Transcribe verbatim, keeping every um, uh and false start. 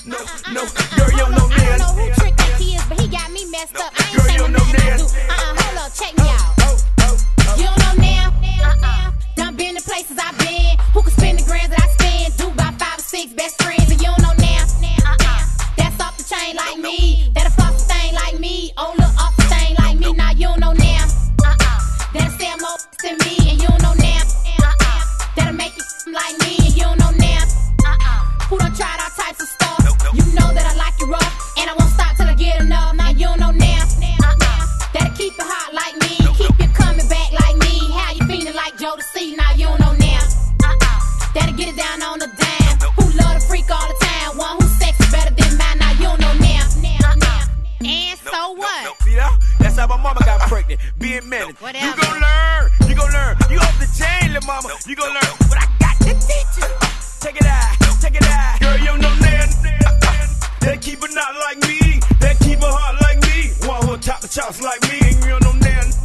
no, no. Girl, you don't know I don't know now. who Trick think he is, but he got me messed up. I ain't Girl, you saying don't know nothing I now. do. Uh-uh, hold up, check me out. Oh, oh, oh. You don't know now? Uh-uh. Done been to places I've been. Who can spend the grands that I spend? Do about five or six best friends, and you don't know now? Uh-uh. That's off the chain like me. That'll floss the thing like me. Oh, look off the thing like me. Now you don't know now. Uh-uh. That'll sell more than me, and you don't know now. Uh-uh. That'll make you like me, and you don't know now. Uh-uh. Who done tried all types of stuff? You know that I like you rough, and I won't stop till I get enough. Now you don't know now. Uh-uh. That'll keep it hot like me, keep you coming back like me. How you feeling like Joe to see? Now you don't know now. Uh-uh. That'll get it down on the dime. Who love to freak all the time? One who's sexy better than mine. Now you don't know now. Uh-uh. And so what? See that? That's how my mama got pregnant. Being managed. Whatever. You gon' learn. You gon' learn. You off the chain, little mama. You gon' learn. But I got to teach you. Check it out. Check it out. Girl, you don't know now. They keep it not like me. They keep it hard like me. One who top the chops like me. And you don't know now.